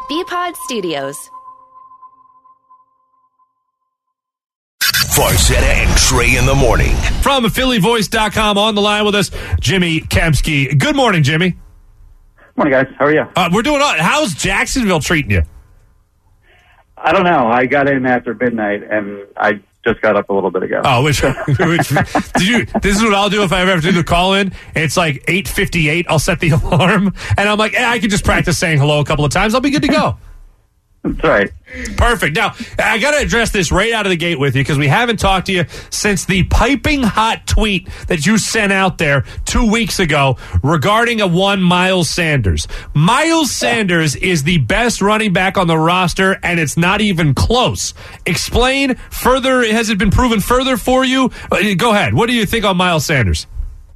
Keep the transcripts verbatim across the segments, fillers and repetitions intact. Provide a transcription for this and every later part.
B-Pod Studios. Farzetta and Trey in the morning. From Philly Voice dot com, on the line with us, Jimmy Kempski. Good morning, Jimmy. Morning, guys. How are you? Uh, we're doing all right. How's Jacksonville treating you? I don't know. I got in after midnight, and I just got up a little bit ago. Oh, which, which did you? This is what I'll do if I ever have to do the call in. It's like eight fifty-eight. I'll set the alarm, and I'm like, eh, I can just practice saying hello a couple of times. I'll be good to go. That's right. Perfect. Now, I got to address this right out of the gate with you because we haven't talked to you since the piping hot tweet that you sent out there two weeks ago regarding a one Miles Sanders. Miles Sanders is the best running back on the roster, and it's not even close. Explain further. Has it been proven further for you? Go ahead. What do you think on Miles Sanders?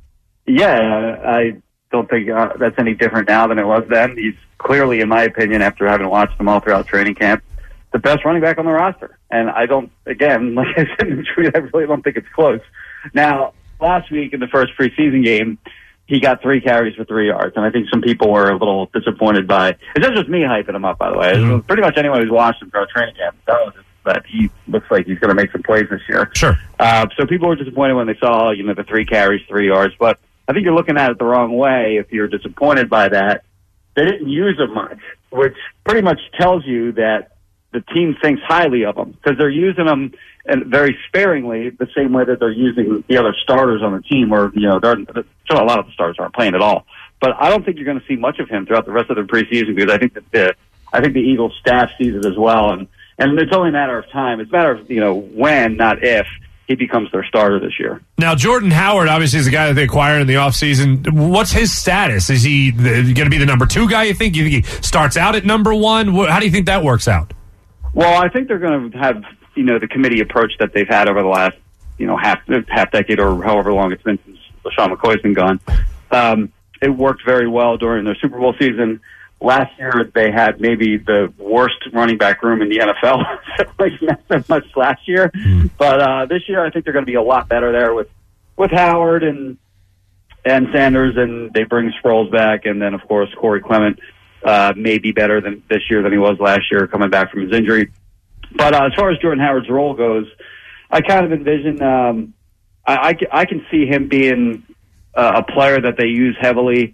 Yeah, I don't think uh, that's any different now than it was then. He's clearly, in my opinion, after having watched him all throughout training camp, the best running back on the roster. And I don't, again, like I said in the tweet, I really don't think it's close. Now, last week in the first preseason game, he got three carries for three yards. And I think some people were a little disappointed by, it's not just me hyping him up, by the way. Mm-hmm. Pretty much anyone who's watched him throughout training camp knows that he looks like he's going to make some plays this year. Sure. Uh, so people were disappointed when they saw, you know, the three carries, three yards. But I think you're looking at it the wrong way if you're disappointed by that. They didn't use him much, which pretty much tells you that the team thinks highly of him because they're using him and very sparingly, the same way that they're using the other starters on the team. Where you know, they're, so a lot of the starters aren't playing at all. But I don't think you're going to see much of him throughout the rest of the preseason because I think that the I think the Eagles staff sees it as well, and and it's only a matter of time. It's a matter of you know when, not if, he becomes their starter this year. Now, Jordan Howard obviously is the guy that they acquired in the offseason. What's his status? Is he going to be the number two guy, you think? You think he starts out at number one? How do you think that works out? Well, I think they're going to have, you know, the committee approach that they've had over the last, you know, half half decade or however long it's been since LaShawn McCoy's been gone. Um, it worked very well during their Super Bowl season. Last year, they had maybe the worst running back room in the N F L. Like, not so much last year. Mm. But uh, this year, I think they're going to be a lot better there with, with Howard and and Sanders, and they bring Sproles back. And then, of course, Corey Clement uh, may be better than this year than he was last year coming back from his injury. But uh, as far as Jordan Howard's role goes, I kind of envision um, I, I, I can see him being uh, a player that they use heavily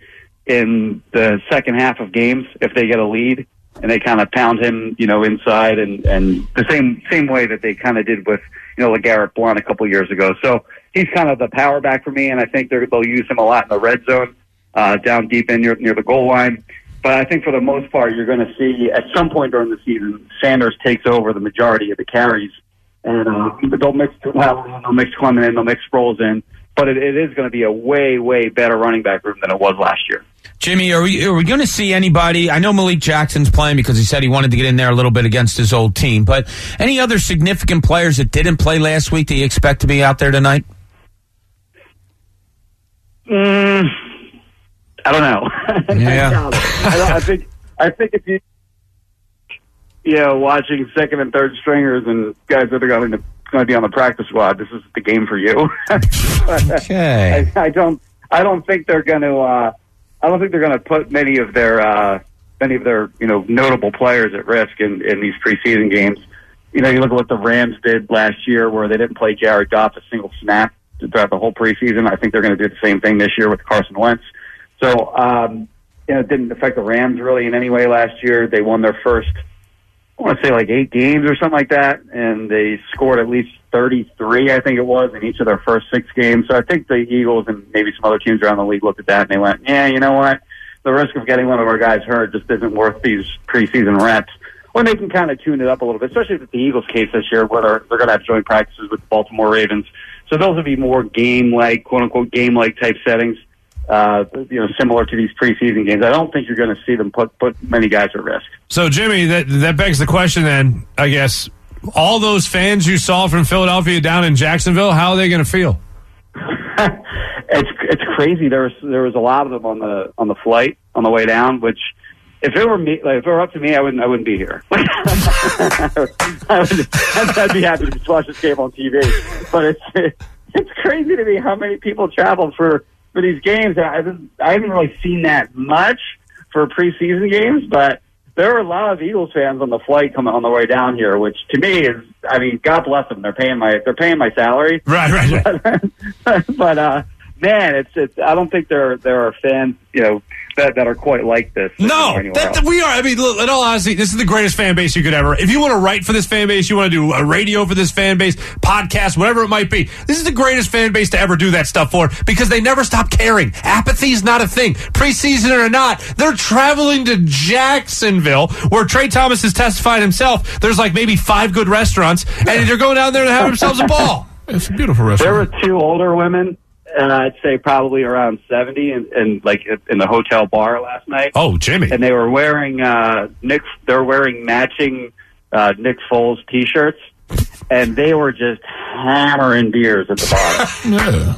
in the second half of games if they get a lead and they kind of pound him, you know, inside and, and the same same way that they kind of did with, you know, LeGarrette Blount a couple of years ago. So he's kind of the power back for me, and I think they're, they'll use him a lot in the red zone, uh, down deep in near, near the goal line. But I think for the most part, you're going to see at some point during the season, Sanders takes over the majority of the carries, and uh, they'll mix well, they'll mix Clement in, they'll mix Sproles in. But it, it is going to be a way, way better running back room than it was last year. Jimmy, are we, are we going to see anybody? I know Malik Jackson's playing because he said he wanted to get in there a little bit against his old team. But any other significant players that didn't play last week that you expect to be out there tonight? Mm, I don't know. Yeah. I, I think I think if you, you know, watching second and third stringers and guys that are going to going to be on the practice squad, this is the game for you. Okay. I, I don't. I don't think they're going to. Uh, I don't think they're going to put many of their uh, many of their you know notable players at risk in, in these preseason games. You know, you look at what the Rams did last year, where they didn't play Jared Goff a single snap throughout the whole preseason. I think they're going to do the same thing this year with Carson Wentz. So, um, you know, it didn't affect the Rams really in any way last year. They won their first, I want to say like eight games or something like that, and they scored at least thirty-three, I think it was, in each of their first six games. So I think the Eagles and maybe some other teams around the league looked at that and they went, yeah, you know what? The risk of getting one of our guys hurt just isn't worth these preseason reps. Or they can kind of tune it up a little bit, especially with the Eagles' case this year, where they're, they're going to have joint practices with the Baltimore Ravens. So those would be more game-like, quote-unquote, game-like type settings, uh, you know, similar to these preseason games. I don't think you're going to see them put, put many guys at risk. So, Jimmy, that, that begs the question then, I guess, all those fans you saw from Philadelphia down in Jacksonville, how are they going to feel? it's it's crazy. There was there was a lot of them on the on the flight on the way down. Which, if it were me, like, if it were up to me, I wouldn't I wouldn't be here. I would, I'd be happy to just watch this game on T V. But it's it's crazy to me how many people traveled for, for these games. I haven't I haven't really seen that much for preseason games, but there were a lot of Eagles fans on the flight coming on the way down here, which to me is, I mean, God bless them. They're paying my, they're paying my salary. Right, right. But, but uh, man, it's, it's, I don't think there, there are fans, you know, that, that are quite like this. No, that, we are. I mean, look, in all honesty, this is the greatest fan base you could ever. If you want to write for this fan base, you want to do a radio for this fan base, podcast, whatever it might be. This is the greatest fan base to ever do that stuff for because they never stop caring. Apathy is not a thing. Preseason or not, they're traveling to Jacksonville, where Trey Thomas has testified himself. There's like maybe five good restaurants, and they're going down there to have themselves a ball. It's a beautiful restaurant. There were two older women. And I'd say probably around seventy, and, and like in the hotel bar last night. Oh, Jimmy! And they were wearing uh, Nick. They were wearing matching uh, Nick Foles T-shirts, and they were just hammering beers at the bar.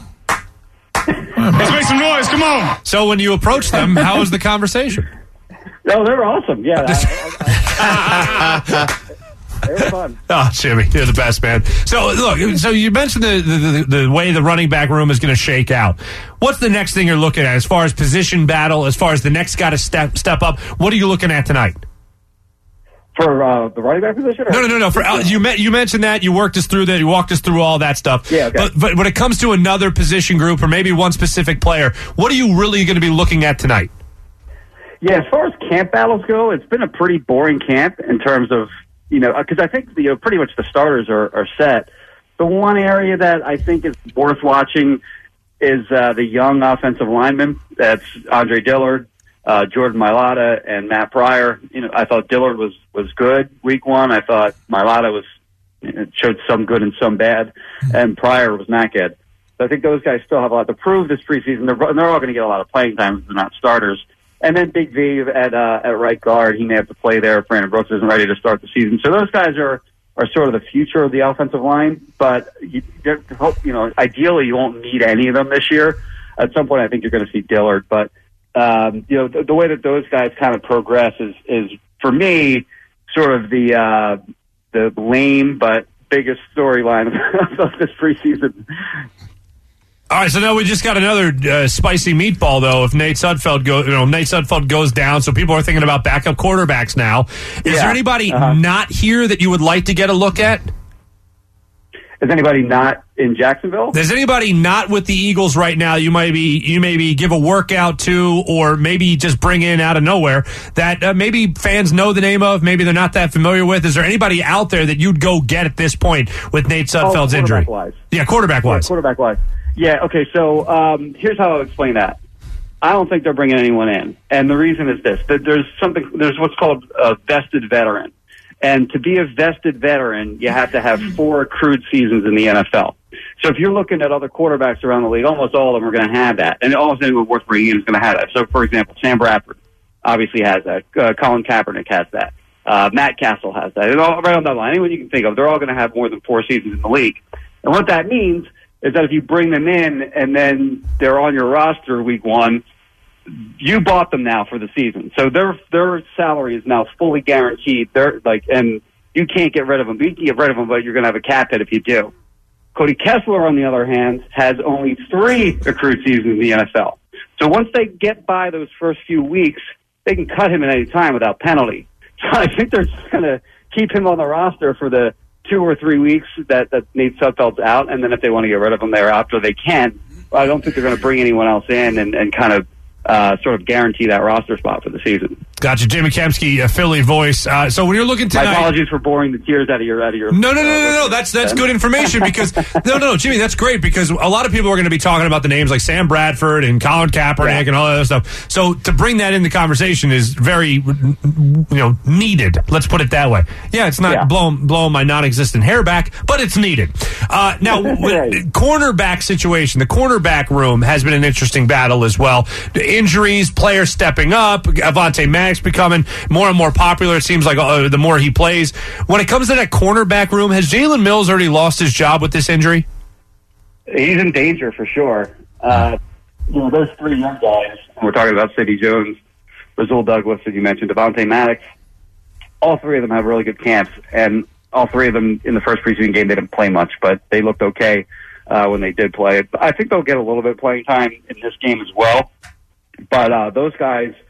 Yeah. Let's make some noise! Come on! So when you approached them, how was the conversation? No, they were awesome. Yeah. I, I, I, They were fun. Oh, Jimmy, you're the best, man. So, look, so you mentioned the, the, the, the way the running back room is going to shake out. What's the next thing you're looking at as far as position battle, as far as the next guy to step step up? What are you looking at tonight? For uh, the running back position? Or? No, no, no, no. For uh, you, met, you mentioned that. You worked us through that. You walked us through all that stuff. Yeah, okay. But, but when it comes to another position group or maybe one specific player, what are you really going to be looking at tonight? Yeah, as far as camp battles go, it's been a pretty boring camp in terms of, you know, because I think you know pretty much the starters are, are set. The one area that I think is worth watching is uh, the young offensive lineman. That's Andre Dillard, uh, Jordan Mailata, and Matt Pryor. You know, I thought Dillard was, was good week one. I thought Mailata was you know, showed some good and some bad, and Pryor was not good. So I think those guys still have a lot to prove this preseason. They're, they're all going to get a lot of playing time if they're not starters. And then Big V at uh, at right guard, he may have to play there. Brandon Brooks isn't ready to start the season, so those guys are, are sort of the future of the offensive line. But you, you know, ideally, you won't need any of them this year. At some point, I think you're going to see Dillard. But um, you know, the, the way that those guys kind of progress is is for me sort of the uh, the lame but biggest storyline of this preseason. All right, so now we just got another uh, spicy meatball, though. If Nate Sudfeld go, you know, Nate Sudfeld goes down, so people are thinking about backup quarterbacks now. Is yeah. there anybody uh-huh. not here that you would like to get a look at? Is anybody not in Jacksonville? There's anybody not with the Eagles right now you might be you maybe give a workout to, or maybe just bring in out of nowhere that uh, maybe fans know the name of, maybe they're not that familiar with. Is there anybody out there that you'd go get at this point with Nate Sudfeld's oh, injury? Wise. Yeah, quarterback wise. Yeah, quarterback wise. Yeah, okay, so um, here's how I'll explain that. I don't think they're bringing anyone in. And the reason is this. That there's something, there's what's called a vested veteran. And to be a vested veteran, you have to have four accrued seasons in the N F L. So if you're looking at other quarterbacks around the league, almost all of them are going to have that. And almost anyone worth bringing in is going to have that. So, for example, Sam Bradford obviously has that. Uh, Colin Kaepernick has that. Uh, Matt Castle has that. And all, right on that line, anyone you can think of, they're all going to have more than four seasons in the league. And what that means is that if you bring them in and then they're on your roster week one, you bought them now for the season. So their their salary is now fully guaranteed. They're like, and you can't get rid of them. You can get rid of them, but you're going to have a cap hit if you do. Cody Kessler, on the other hand, has only three accrued seasons in the N F L. So once they get by those first few weeks, they can cut him at any time without penalty. So I think they're just going to keep him on the roster for the two or three weeks that, that Nate Sudfeld's out, and then if they want to get rid of him thereafter, they can. I don't think they're going to bring anyone else in and, and kind of uh, sort of guarantee that roster spot for the season. Gotcha. Jimmy Kempski, a Philly voice. Uh, so when you're looking tonight, my apologies for boring the tears out of your out of your. No, no, no, no, no. That's that's good information because no, no, Jimmy, that's great because a lot of people are going to be talking about the names like Sam Bradford and Colin Kaepernick yeah. and all that other stuff. So to bring that in the conversation is very, you know, needed. Let's put it that way. Yeah, it's not yeah. blowing blowing my non-existent hair back, but it's needed. Uh, now, right. cornerback situation, the cornerback room has been an interesting battle as well. The injuries, players stepping up, Avonte Maddox becoming more and more popular. It seems like uh, the more he plays. When it comes to that cornerback room, has Jalen Mills already lost his job with this injury? He's in danger for sure. Uh, you know, those three young guys, we're talking about Sidney Jones, Rasul Douglas, as you mentioned, Avonte Maddox, all three of them have really good camps, and all three of them in the first preseason game, they didn't play much, but they looked okay uh, when they did play. I think they'll get a little bit of playing time in this game as well. But uh, those guys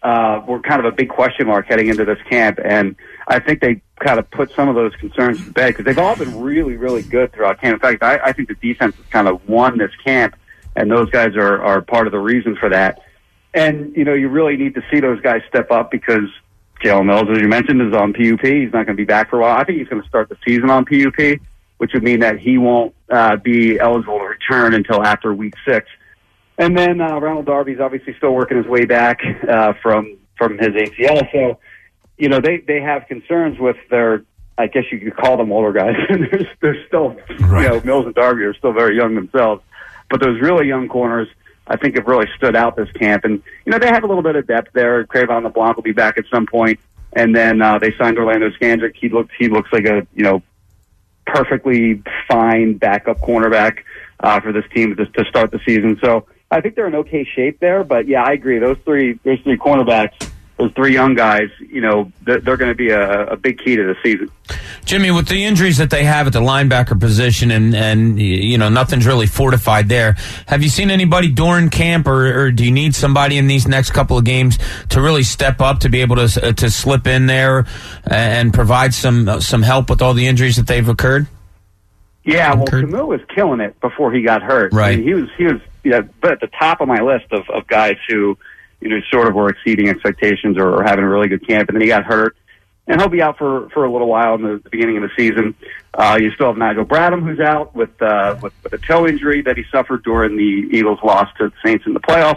uh, were kind of a big question mark heading into this camp. And I think they kind of put some of those concerns to bed because they've all been really, really good throughout camp. In fact, I, I think the defense has kind of won this camp, and those guys are, are part of the reason for that. And, you know, you really need to see those guys step up because Jalen Mills, as you mentioned, is on P U P. He's not going to be back for a while. I think he's going to start the season on P U P, which would mean that he won't uh, be eligible to return until after week six. And then uh, Ronald Darby's obviously still working his way back uh, from from his A C L. So, you know, they, they have concerns with their, I guess you could call them older guys. they're, they're still, right. you know, Mills and Darby are still very young themselves. But those really young corners, I think, have really stood out this camp. And, you know, they have a little bit of depth there. Cravon LeBlanc will be back at some point. And then uh, they signed Orlando Skandrick. He looks, he looks like a, you know, perfectly fine backup cornerback uh, for this team to, to start the season. So I think they're in okay shape there. But, yeah, I agree. Those three, those three cornerbacks, those three young guys, you know, they're, they're going to be a, a big key to the season. Jimmy, with the injuries that they have at the linebacker position and, and you know, nothing's really fortified there, have you seen anybody during camp or, or do you need somebody in these next couple of games to really step up to be able to to slip in there and provide some some help with all the injuries that they've occurred? Yeah, well, Camus was killing it before he got hurt. Right. I mean, he was, he was you know, at the top of my list of, of guys who, you know, sort of were exceeding expectations or, or having a really good camp, and then he got hurt. And he'll be out for, for a little while in the, the beginning of the season. Uh, you still have Nigel Bradham, who's out with, uh, with with a toe injury that he suffered during the Eagles' loss to the Saints in the playoffs.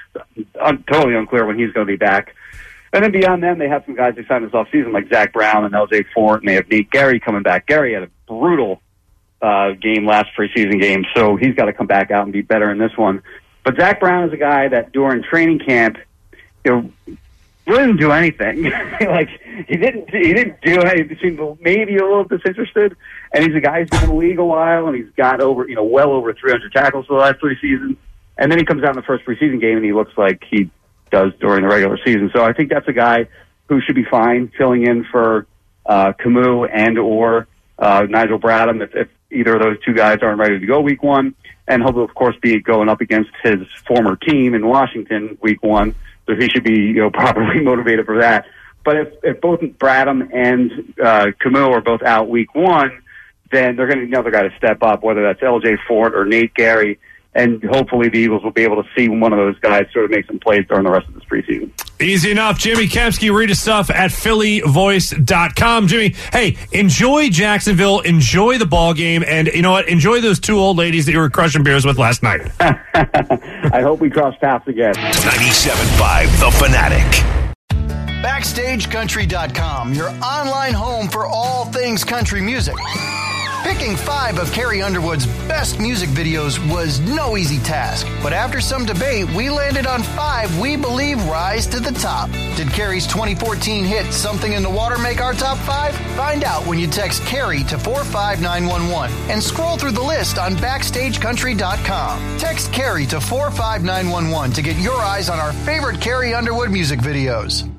I'm totally unclear when he's going to be back. And then beyond them, they have some guys they signed this offseason, like Zach Brown and L J Fort, and they have Nate Gary coming back. Gary had a brutal uh, game last preseason game, so he's got to come back out and be better in this one. But Zach Brown is a guy that during training camp, you know, really didn't do anything. like he didn't, he didn't do anything. He seemed maybe a little disinterested. And he's a guy who's been in the league a while, and he's got over, you know, well over three hundred tackles for the last three seasons. And then he comes out in the first preseason game, and he looks like he does during the regular season. So I think that's a guy who should be fine filling in for uh, Camus and or uh, Nigel Bradham if, if either of those two guys aren't ready to go week one. And he'll, of course, be going up against his former team in Washington week one. So he should be, you know, properly motivated for that. But if, if both Bradham and uh, Camus are both out week one, then they're going to need another guy to step up, whether that's L J Fort or Nate Gary. And hopefully the Eagles will be able to see one of those guys sort of make some plays during the rest of this preseason. Easy enough. Jimmy Kempski, read his stuff at Philly Voice dot com. Jimmy, hey, enjoy Jacksonville, enjoy the ball game, and you know what? Enjoy those two old ladies that you were crushing beers with last night. I hope we cross paths again. ninety-seven point five The Fanatic. Backstage Country dot com, your online home for all things country music. Picking five of Carrie Underwood's best music videos was no easy task, but after some debate, we landed on five we believe rise to the top. Did Carrie's twenty fourteen hit Something in the Water make our top five? Find out when you text Carrie to four five nine one one and scroll through the list on Backstage Country dot com. Text Carrie to four five nine one one to get your eyes on our favorite Carrie Underwood music videos.